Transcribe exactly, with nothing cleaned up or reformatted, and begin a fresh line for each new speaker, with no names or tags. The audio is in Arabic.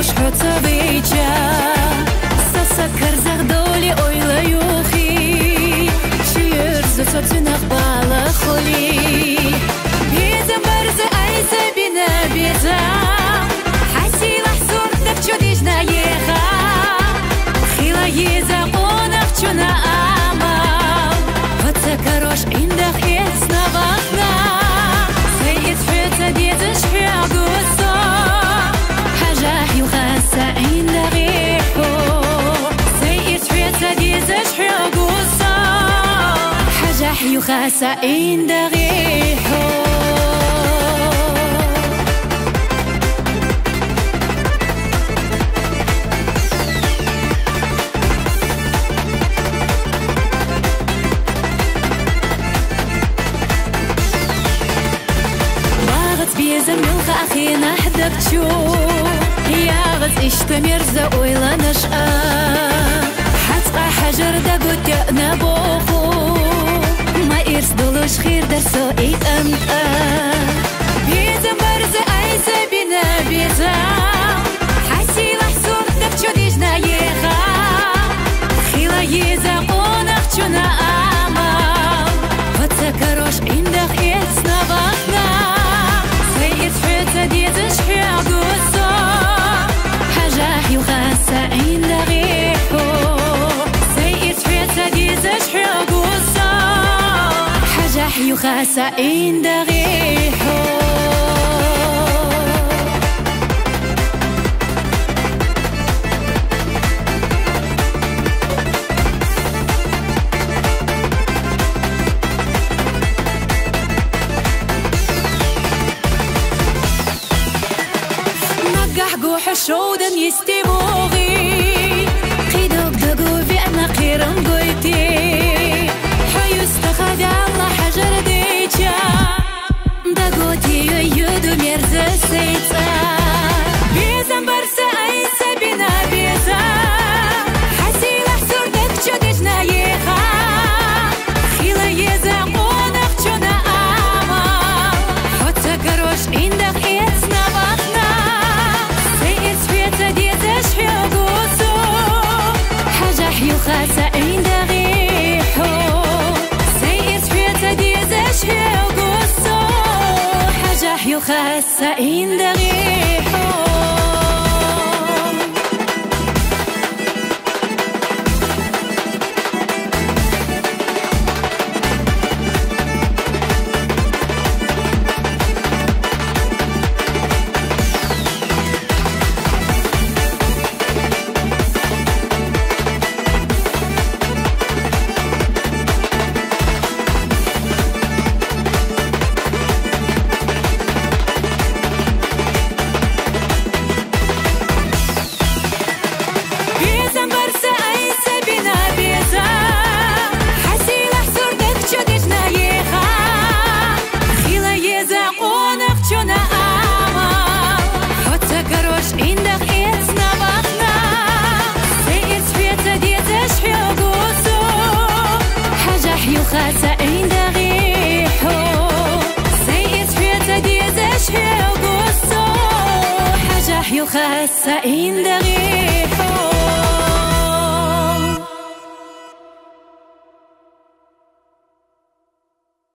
روش حتى بيجا سسكر زغدولي اويلا يوخي شير زوتو تنغ بالا خولي بيزا مرزا ايزا بنا بيزا حسي لحظور نفجو ديجنا يخا خيلا يزا قونغ چونا امام فتسكروش اندخ يسنا بخنا سيد حتا ديزش حياقوسا حاجة يخاسا اندغيحو سيد حتا ديزش حياقوسا حاجة يخاسا اندغيحو زميلك أخينا حدك تشوف يا غز اشتمر زاويلا نشأة حتى حجر دقوت يأنا بوخو ما إرس دولوش خير درسو إيك أنت بيزا مرزا أيزا بنا بيزا حسي لحسون دكتشو ديجنا يخا خيلا يزا قونغ چونا أمام فتسكروش عندك إسنا بخنا ديزش حياقوسا حاجة يخاسا اندغيحو سيد حياتا ديزش حياقوسا حاجة يخاسا اندغيحو حشودا يستموغي قيدوك دقو في أنا قيرم قويتي حيستخذ الله حجر ديجا دقوتي يودو ميرزا سيتا بيزا برسا أيسا بنا بيزا حسي لحسور دكشو ديجنا يخا خيلا يزا قونغ چونا آما حتى كروش عندك إيتنا بخنا يخاسا اندغيحو سيد حياتا ديزش حياقوسو حاجة يخاسا اندغيحو يخاسا اندغيحو سيد حياتا ديزش حياقوسو حاجة يخاسا اندغيحو